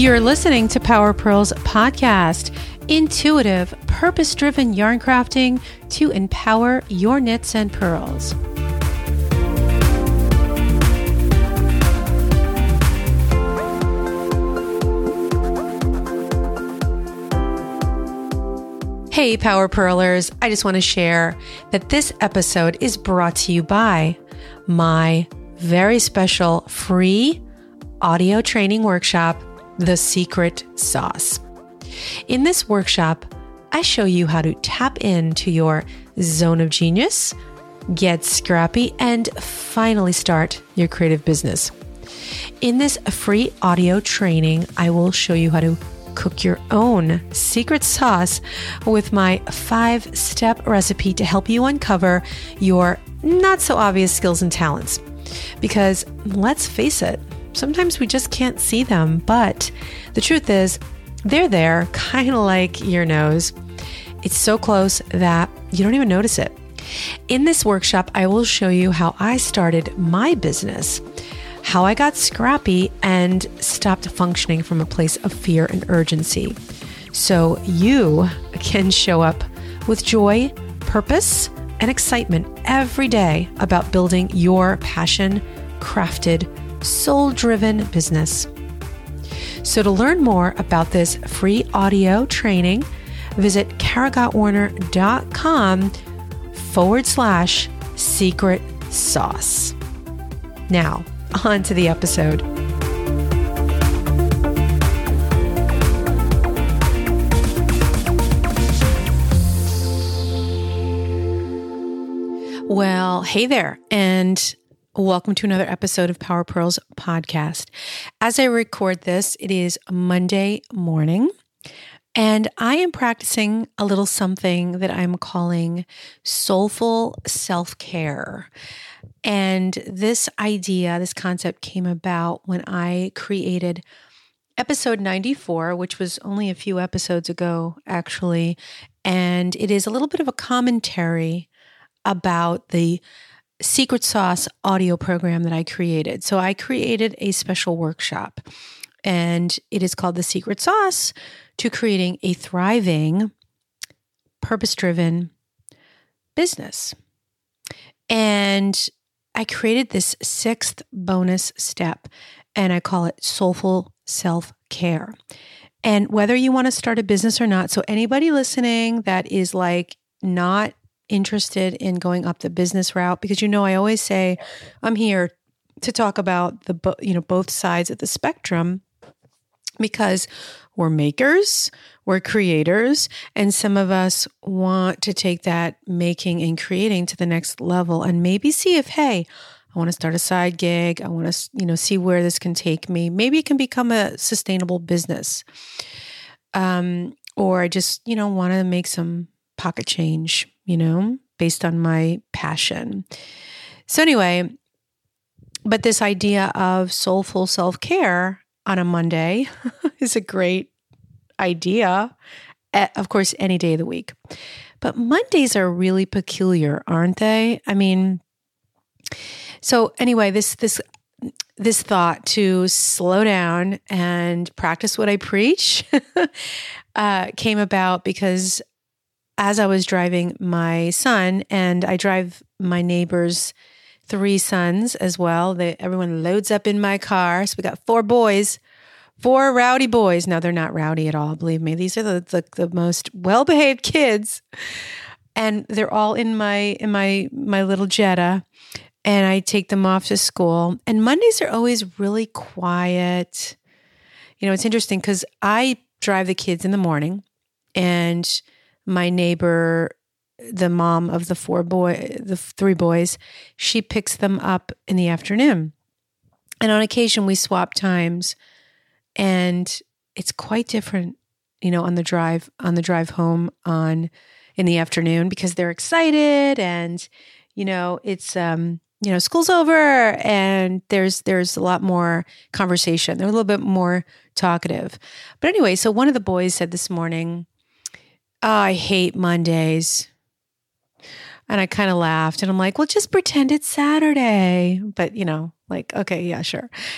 You're listening to Power Pearls Podcast, intuitive, purpose-driven yarn crafting to empower your knits and pearls. Hey, Power Pearlers. I just want to share that this episode is brought to you by my very special free audio training workshop, The Secret Sauce. In this workshop, I show you how to tap into your zone of genius, get scrappy, and finally start your creative business. In this free audio training, I will show you how to cook your own secret sauce with my 5-step recipe to help you uncover your not so obvious skills and talents. Because let's face it, sometimes we just can't see them, but the truth is they're there, kind of like your nose. It's so close that you don't even notice it. In this workshop, I will show you how I started my business, how I got scrappy and stopped functioning from a place of fear and urgency, so you can show up with joy, purpose, and excitement every day about building your passion-crafted, soul-driven business. So to learn more about this free audio training, visit karagottwarner.com/secret sauce. Now, on to the episode. Well, hey there, and welcome to another episode of Power Pearls Podcast. As I record this, it is Monday morning, and I am practicing a little something that I'm calling soulful self-care. And this idea, this concept came about when I created episode 94, which was only a few episodes ago, actually. And it is a little bit of a commentary about the Secret Sauce audio program that I created. So I created a special workshop, and it is called The Secret Sauce to Creating a Thriving, Purpose-Driven Business. And I created this 6th bonus step, and I call it Soulful Self-Care. And whether you want to start a business or not, so anybody listening that is like not interested in going up the business route, because I always say I'm here to talk about both sides of the spectrum, because we're makers, we're creators, and some of us want to take that making and creating to the next level and maybe see if, hey, I want to start a side gig. I want to, see where this can take me. Maybe it can become a sustainable business. Or I just, want to make some pocket change, based on my passion. So anyway, but this idea of soulful self-care on a Monday is a great idea, of course, any day of the week. But Mondays are really peculiar, aren't they? I mean, so anyway, this thought to slow down and practice what I preach came about because as I was driving my son, and I drive my neighbor's 3 sons as well. Everyone loads up in my car. So we got 4 boys, 4 rowdy boys. No, they're not rowdy at all. Believe me. These are the most well-behaved kids. And they're all in my little Jetta. And I take them off to school. And Mondays are always really quiet. It's interesting because I drive the kids in the morning, and my neighbor, the mom of the 3 boys, she picks them up in the afternoon. And on occasion we swap times, and it's quite different, on the drive home in the afternoon, because they're excited and, it's, school's over, and there's a lot more conversation. They're a little bit more talkative. But anyway, so one of the boys said this morning, "Oh, I hate Mondays." And I kind of laughed, and I'm like, well, just pretend it's Saturday. But, okay, yeah, sure.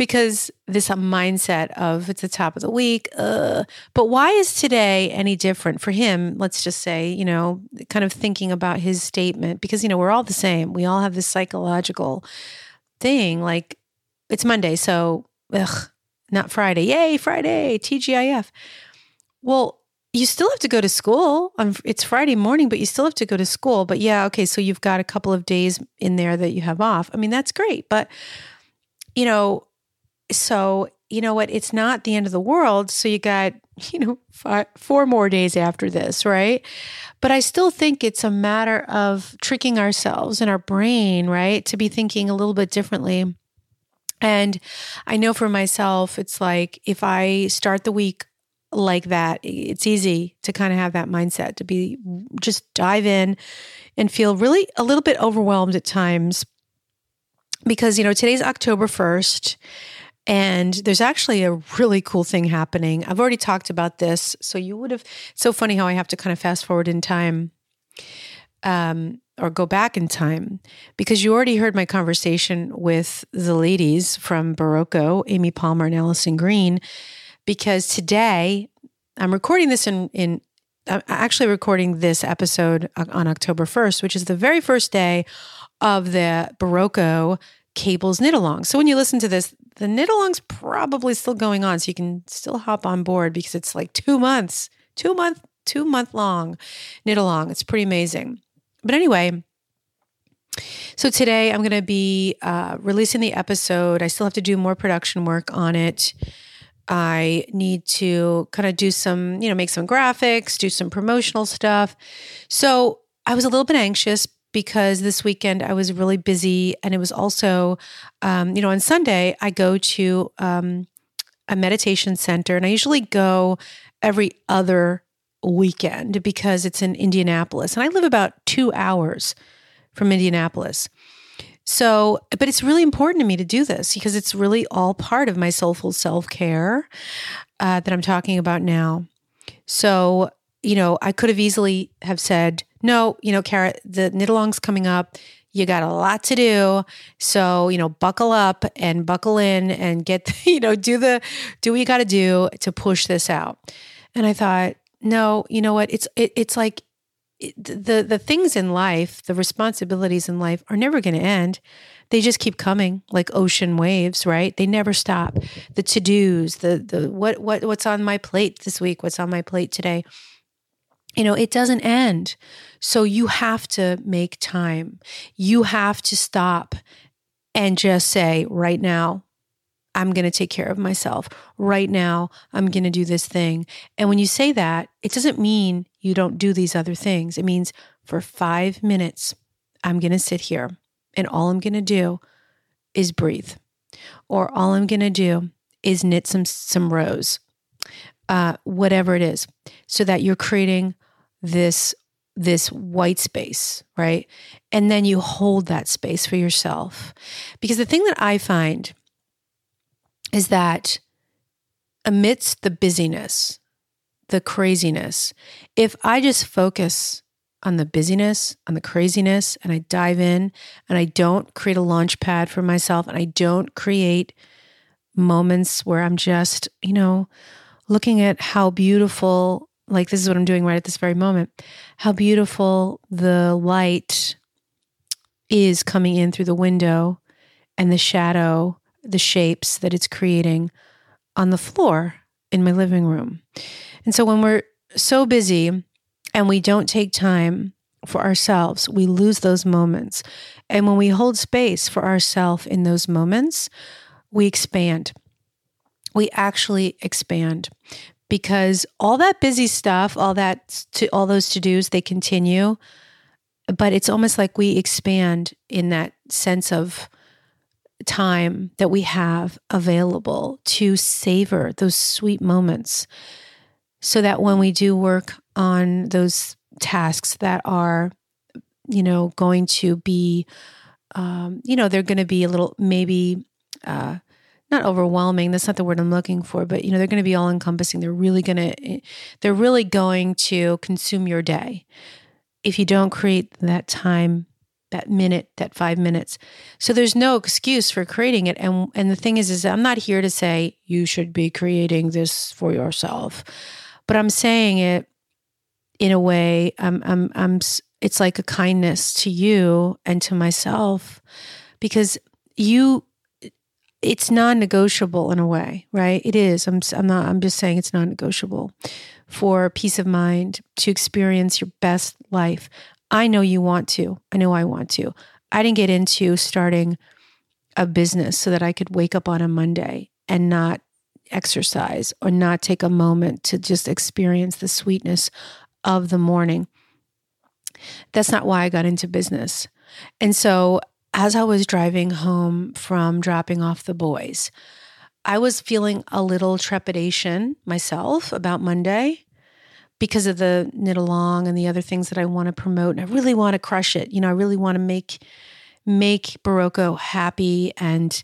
because this mindset of it's the top of the week. But why is today any different for him? Let's just say, kind of thinking about his statement, because, we're all the same. We all have this psychological thing, like it's Monday, so not Friday. Yay, Friday, TGIF. Well, you still have to go to school. It's Friday morning, but you still have to go to school. But yeah, okay, so you've got a couple of days in there that you have off. I mean, that's great. But, so you know what? It's not the end of the world. So you got, 4 more days after this, right? But I still think it's a matter of tricking ourselves and our brain, right? To be thinking a little bit differently. And I know for myself, it's like if I start the week like that, it's easy to kind of have that mindset to be just dive in and feel really a little bit overwhelmed at times because, today's October 1st and there's actually a really cool thing happening. I've already talked about this. So it's so funny how I have to kind of fast forward in time or go back in time because you already heard my conversation with the ladies from Barocco, Amy Palmer and Allison Green. Because today, I'm recording this I'm actually recording this episode on October 1st, which is the very first day of the Barocco Cables Knit-Along. So when you listen to this, the Knit-Along's probably still going on, so you can still hop on board because it's like 2 month long Knit-Along. It's pretty amazing. But anyway, so today I'm going to be releasing the episode. I still have to do more production work on it. I need to kind of do some, make some graphics, do some promotional stuff. So I was a little bit anxious because this weekend I was really busy. And it was also, on Sunday, I go to a meditation center and I usually go every other weekend because it's in Indianapolis. And I live about 2 hours from Indianapolis. So, but it's really important to me to do this because it's really all part of my soulful self-care that I'm talking about now. So, I could have easily have said, no, Kara, the Knit-Along's coming up. You got a lot to do. So, buckle up and buckle in and get, do what you got to do to push this out. And I thought, no, you know what? It's like, the things in life, the responsibilities in life are never going to end. They just keep coming like ocean waves, right? They never stop. The to-dos, the what's on my plate this week, what's on my plate today. It doesn't end. So you have to make time. You have to stop and just say, right now, I'm going to take care of myself. Right now, I'm going to do this thing. And when you say that, it doesn't mean you don't do these other things. It means for 5 minutes, I'm going to sit here and all I'm going to do is breathe. Or all I'm going to do is knit some rows, whatever it is, so that you're creating this white space, right? And then you hold that space for yourself. Because the thing that I find is that amidst the busyness, the craziness, if I just focus on the busyness, on the craziness, and I dive in and I don't create a launch pad for myself and I don't create moments where I'm just, looking at how beautiful, like this is what I'm doing right at this very moment, how beautiful the light is coming in through the window and the shadow, the shapes that it's creating on the floor in my living room. And so when we're so busy and we don't take time for ourselves, we lose those moments. And when we hold space for ourselves in those moments, we expand. We actually expand because all that busy stuff, all those to-dos, they continue, but it's almost like we expand in that sense of time that we have available to savor those sweet moments so that when we do work on those tasks that are, going to be, they're going to be a little, maybe, not overwhelming. That's not the word I'm looking for, but, they're going to be all encompassing. They're really going to consume your day. If you don't create that time that minute, that 5 minutes. So there's no excuse for creating it. And the thing is I'm not here to say you should be creating this for yourself, but I'm saying it in a way, it's like a kindness to you and to myself, because it's non-negotiable in a way, right? It is. I'm just saying it's non-negotiable for peace of mind, to experience your best life. I know you want to. I know I want to. I didn't get into starting a business so that I could wake up on a Monday and not exercise or not take a moment to just experience the sweetness of the morning. That's not why I got into business. And so as I was driving home from dropping off the boys, I was feeling a little trepidation myself about Monday because of the knit along and the other things that I want to promote. And I really want to crush it. I really want to make Barocco happy and,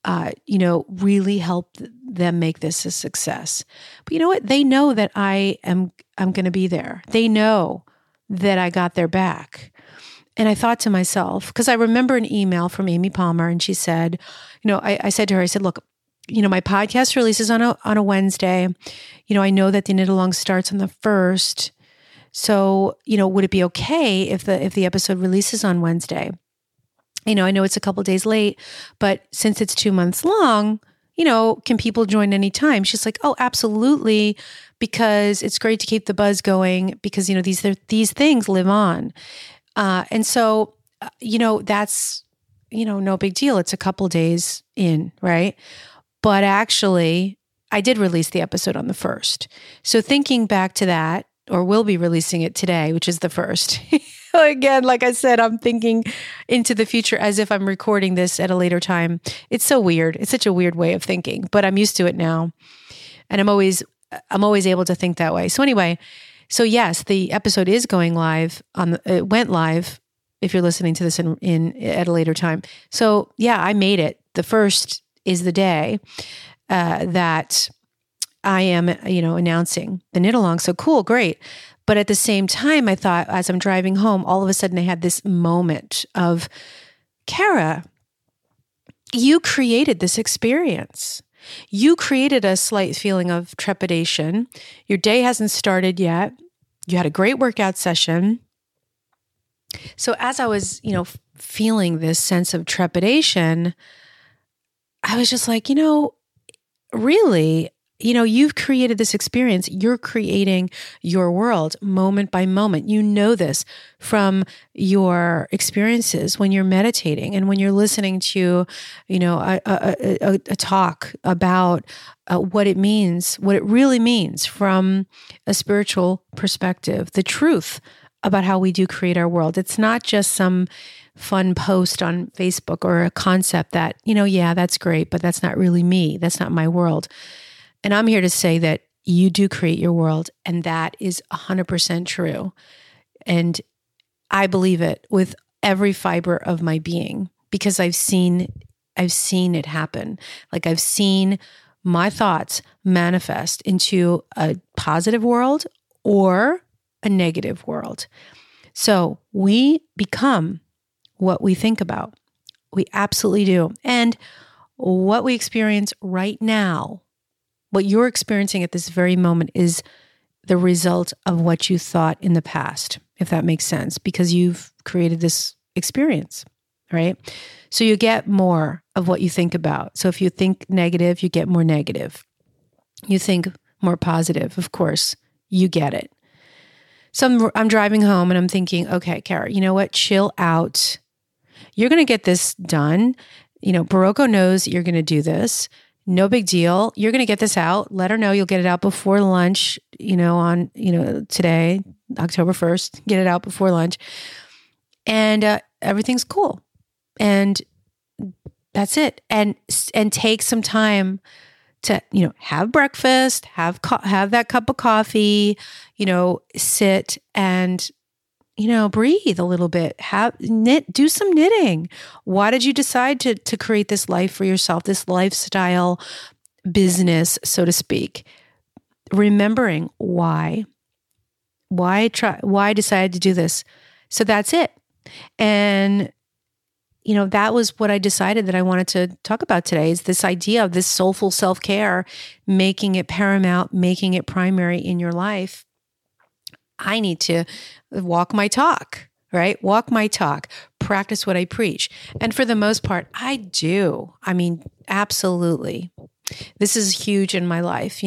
really help them make this a success. But you know what? They know that I'm going to be there. They know that I got their back. And I thought to myself, because I remember an email from Amy Palmer, and she said, I said to her, I said, look, my podcast releases on a Wednesday. I know that the knit along starts on the 1st. So, would it be okay if the episode releases on Wednesday? I know it's a couple days late, but since it's 2 months long, can people join anytime? She's like, oh, absolutely. Because it's great to keep the buzz going because, these things live on. And so, that's, no big deal. It's a couple days in, right? But actually, I did release the episode on the 1st. So thinking back to that, or will be releasing it today, which is the 1st. Again, like I said, I'm thinking into the future as if I'm recording this at a later time. It's so weird. It's such a weird way of thinking, but I'm used to it now. And I'm always able to think that way. So anyway, so yes, the episode is going live it went live if you're listening to this in at a later time. So yeah, I made it. The 1st is the day that I am, announcing the knit along. So cool, great. But at the same time, I thought as I'm driving home, all of a sudden I had this moment of, Kara, you created this experience. You created a slight feeling of trepidation. Your day hasn't started yet. You had a great workout session. So as I was, feeling this sense of trepidation, I was just like, really, you've created this experience. You're creating your world moment by moment. You know this from your experiences when you're meditating and when you're listening to, a talk about what it means, what it really means from a spiritual perspective, the truth about how we do create our world. It's not just some fun post on Facebook or a concept that, yeah, that's great, but that's not really me. That's not my world. And I'm here to say that you do create your world, and that is 100% true. And I believe it with every fiber of my being because I've seen it happen. Like I've seen my thoughts manifest into a positive world or a negative world. So we become what we think about. We absolutely do. And what we experience right now, what you're experiencing at this very moment, is the result of what you thought in the past, if that makes sense, because you've created this experience, right? So you get more of what you think about. So if you think negative, you get more negative. You think more positive, of course, you get it. So I'm driving home and I'm thinking, okay, Kara, you know what? Chill out. You're going to get this done. Barocco knows you're going to do this. No big deal. You're going to get this out. Let her know you'll get it out before lunch, on, today, October 1st, get it out before lunch. And everything's cool. And that's it. And take some time to, have breakfast, have that cup of coffee, sit and, breathe a little bit, do some knitting. Why did you decide to create this life for yourself, this lifestyle business, so to speak? Remembering why decide to do this. So that's it. And that was what I decided that I wanted to talk about today, is this idea of this soulful self-care, making it paramount, making it primary in your life. I need to walk my talk, right? Walk my talk, practice what I preach. And for the most part, I do. I mean, absolutely. This is huge in my life,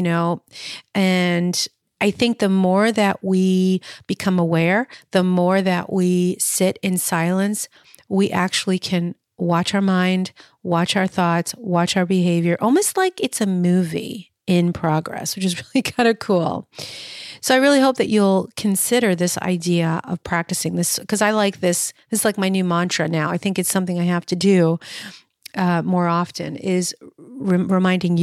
and I think the more that we become aware, the more that we sit in silence, we actually can watch our mind, watch our thoughts, watch our behavior, almost like it's a movie in progress, which is really kind of cool. So I really hope that you'll consider this idea of practicing this, because I like this. This is like my new mantra now. I think it's something I have to do more often, is reminding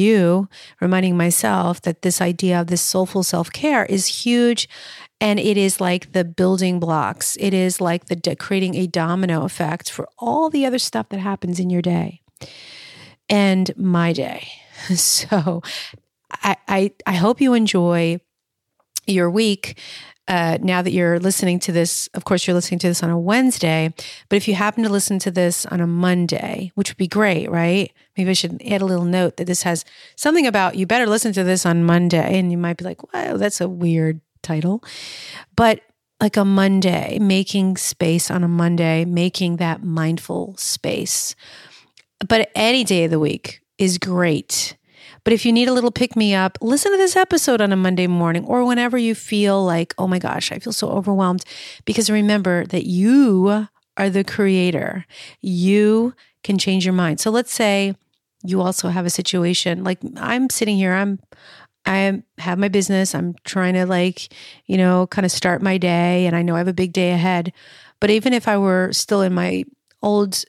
myself that this idea of this soulful self-care is huge. And it is like the building blocks. It is like creating a domino effect for all the other stuff that happens in your day and my day. So I hope you enjoy your week. Now that you're listening to this, of course, you're listening to this on a Wednesday, but if you happen to listen to this on a Monday, which would be great, right? Maybe I should add a little note that this has something about, you better listen to this on Monday. And you might be like, wow, that's a weird title. But like a Monday, making space on a Monday, making that mindful space. But any day of the week is great. But if you need a little pick-me-up, listen to this episode on a Monday morning or whenever you feel like, oh my gosh, I feel so overwhelmed. Because remember that you are the creator. You can change your mind. So let's say you also have a situation, like I'm sitting here, I have my business. I'm trying to kind of start my day, and I know I have a big day ahead. But even if I were still in my old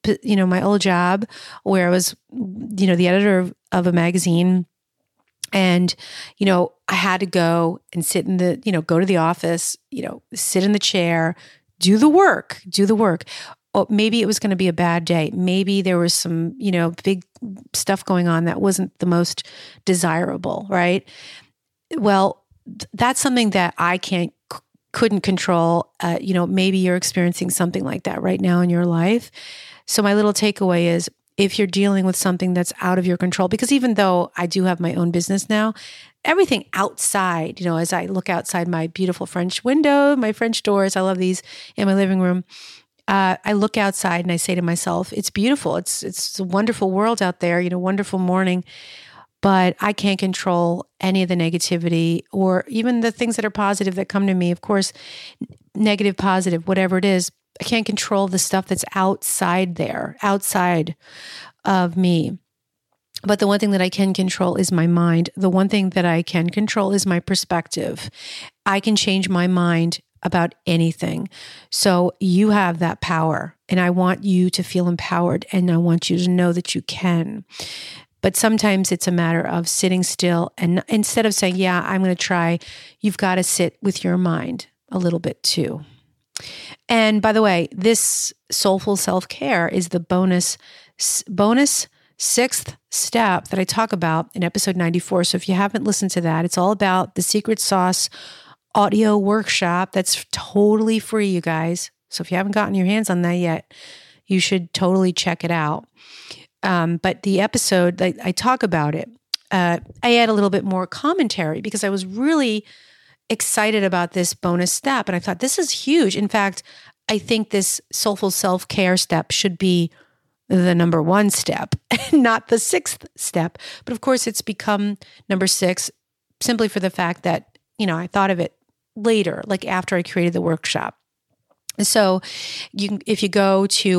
job where I was, the editor of a magazine, and, I had to go and sit in go to the office, sit in the chair, do the work. Or maybe it was going to be a bad day. Maybe there was some, big stuff going on that wasn't the most desirable, right? Well, that's something that I couldn't control. Maybe you're experiencing something like that right now in your life. So my little takeaway is, if you're dealing with something that's out of your control, because even though I do have my own business now, everything outside, as I look outside my beautiful French window, my French doors, I love these in my living room. I look outside and I say to myself, it's beautiful. It's a wonderful world out there, wonderful morning, but I can't control any of the negativity or even the things that are positive that come to me. Of course, negative, positive, whatever it is, I can't control the stuff that's outside of me. But the one thing that I can control is my mind. The one thing that I can control is my perspective. I can change my mind about anything. So you have that power, and I want you to feel empowered, and I want you to know that you can. But sometimes it's a matter of sitting still, and instead of saying, yeah, I'm going to try, you've got to sit with your mind a little bit too. And by the way, this soulful self-care is the bonus sixth step that I talk about in episode 94. So if you haven't listened to that, it's all about the secret sauce audio workshop that's totally free, you guys. So if you haven't gotten your hands on that yet, you should totally check it out. But the episode, I talk about it. I add a little bit more commentary because I was really excited about this bonus step. And I thought, this is huge. In fact, I think this soulful self-care step should be the number 1 step, not the 6th step. But of course, it's become number 6 simply for the fact that, I thought of it later, like after I created the workshop. So if you go to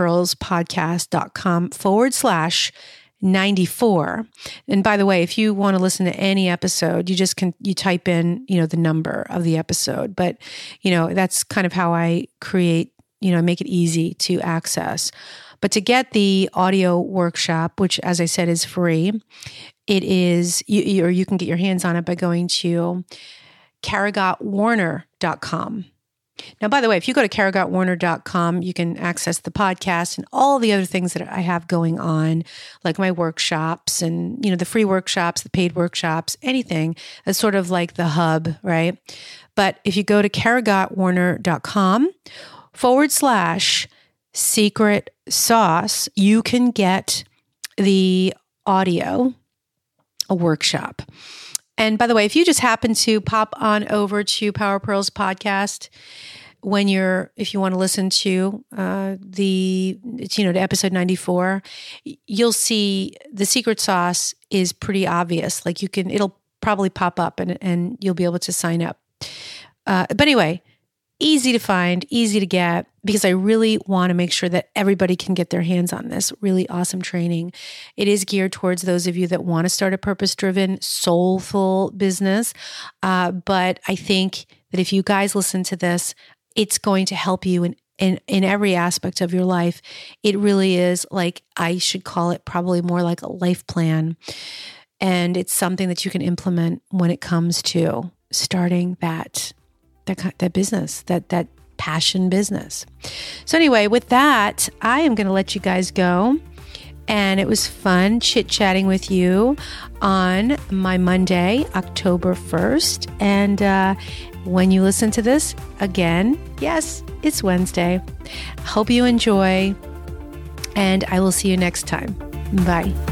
powerpearlspodcast.com/94. And by the way, if you want to listen to any episode, you type in, the number of the episode, but that's kind of how I create, make it easy to access. But to get the audio workshop, which as I said is free, it is, or you can get your hands on it by going to KaragottWarner.com. Now, by the way, if you go to KaragottWarner.com, you can access the podcast and all the other things that I have going on, like my workshops and, the free workshops, the paid workshops, anything that's sort of like the hub, right? But if you go to KaragottWarner.com, secret sauce, you can get the audio workshop. And by the way, if you just happen to pop on over to Power Pearls podcast if you want to listen to to episode 94, you'll see the secret sauce is pretty obvious. Like it'll probably pop up and you'll be able to sign up. But anyway, easy to find, easy to get, because I really want to make sure that everybody can get their hands on this really awesome training. It is geared towards those of you that want to start a purpose-driven, soulful business. But I think that if you guys listen to this, it's going to help you in every aspect of your life. It really is, like, I should call it probably more like a life plan. And it's something that you can implement when it comes to starting that business, that passion business. So anyway, with that, I am going to let you guys go. And it was fun chit-chatting with you on my Monday, October 1st. And when you listen to this, again, yes, it's Wednesday. Hope you enjoy, and I will see you next time. Bye.